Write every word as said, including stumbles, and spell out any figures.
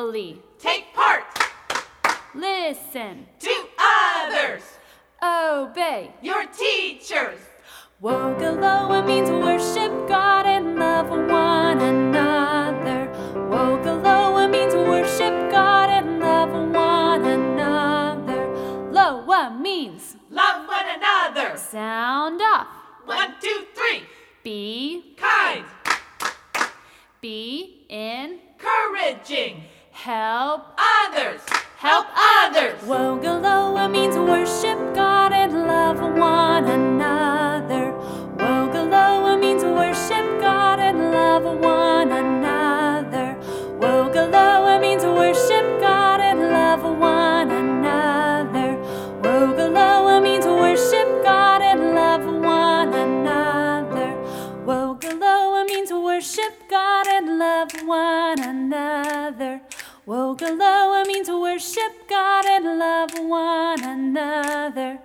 joyfully. Take part. Listen. To others. Obey. Your teachers. Wogaloa means worship God and love one another. Wogaloa means worship God and love one another. Loa means love one another. Sound off. One, two, three. Be kind. Be encouraging. Help others. Help others. Wogaloa means worship God and love one another. Wogaloa means worship God and love one another. Wogaloa means worship God and love one another. Wogaloa means worship God and love one another. Wogaloa means worship God and love one another. Wogaloa means worship God and love one another.